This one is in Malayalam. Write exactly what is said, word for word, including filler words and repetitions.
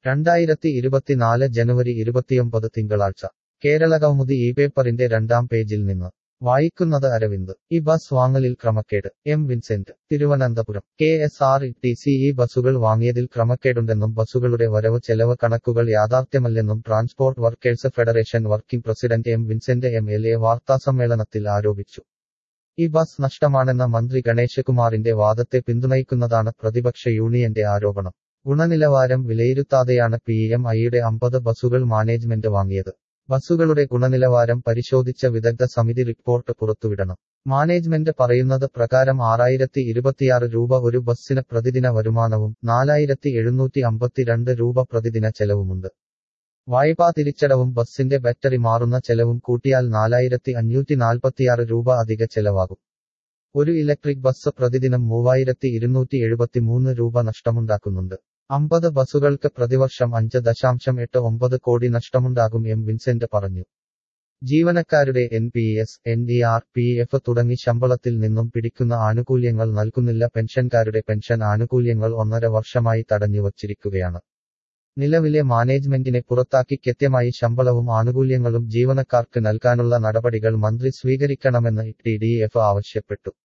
രണ്ടായിരത്തി ഇരുപത്തിനാല് ജനുവരി ഇരുപത്തിയൊമ്പത് തിങ്കളാഴ്ച കേരളകൗമുദി ഈ പേപ്പറിന്റെ രണ്ടാം പേജിൽ നിന്ന് വായിക്കുന്നത് അരവിന്ദ് ഈ ബസ് വാങ്ങലിൽ ക്രമക്കേട് M Vincent Thiruvananthapuram K S R T C ഈ ബസുകൾ വാങ്ങിയതിൽ ക്രമക്കേടുണ്ടെന്നും ബസുകളുടെ വരവ് ചെലവ് കണക്കുകൾ യാഥാർത്ഥ്യമല്ലെന്നും transport workers federation working president M Vincent M L A വാർത്താസമ്മേളനത്തിൽ ആരോപിച്ചു. ഈ ബസ് നഷ്ടമാണെന്ന മന്ത്രി ഗണേശ് കുമാറിന്റെ വാദത്തെ പിന്തുണയ്ക്കുന്നതാണ് പ്രതിപക്ഷ യൂണിയന്റെ ആരോപണം. ഗുണനിലവാരം വിലയിരുത്താതെയാണ് പി എം ഐയുടെ അമ്പത് ബസുകൾ മാനേജ്മെന്റ് വാങ്ങിയത്. ബസുകളുടെ ഗുണനിലവാരം പരിശോധിച്ച വിദഗ്ധ സമിതി റിപ്പോർട്ട് പുറത്തുവിടണം. മാനേജ്മെന്റ് പറയുന്നത് പ്രകാരം ആറായിരത്തി ഇരുപത്തിയാറ് രൂപ ഒരു ബസ്സിന് പ്രതിദിന വരുമാനവും നാലായിരത്തി എഴുന്നൂറ്റി അമ്പത്തിരണ്ട് രൂപ പ്രതിദിന ചെലവുമുണ്ട്. വായ്പാ തിരിച്ചടവും ബസ്സിന്റെ ബാറ്ററി മാറുന്ന ചെലവും കൂട്ടിയാൽ നാലായിരത്തി അഞ്ഞൂറ്റി നാൽപ്പത്തിയാറ് രൂപ അധിക ചെലവാകും. ഒരു ഇലക്ട്രിക് ബസ് പ്രതിദിനം മൂവായിരത്തി ഇരുന്നൂറ്റി എഴുപത്തിമൂന്ന് രൂപ നഷ്ടമുണ്ടാക്കുന്നുണ്ട്. അമ്പത് ബസുകൾക്ക് പ്രതിവർഷം അഞ്ച് ദശാംശം എട്ട് ഒമ്പത് കോടി നഷ്ടമുണ്ടാകും എം വിൻസെന്റ് പറഞ്ഞു. ജീവനക്കാരുടെ N P S, N D R, P F തുടങ്ങി ശമ്പളത്തിൽ നിന്നും പിടിക്കുന്ന ആനുകൂല്യങ്ങൾ നൽകുന്നില്ല. പെൻഷൻകാരുടെ പെൻഷൻ ആനുകൂല്യങ്ങൾ ഒന്നര വർഷമായി തടഞ്ഞുവച്ചിരിക്കുകയാണ്. നിലവിലെ മാനേജ്മെന്റിനെ പുറത്താക്കി കൃത്യമായി ശമ്പളവും ആനുകൂല്യങ്ങളും ജീവനക്കാർക്ക് നൽകാനുള്ള നടപടികൾ മന്ത്രി സ്വീകരിക്കണമെന്ന് ടി ഡി എഫ് ആവശ്യപ്പെട്ടു.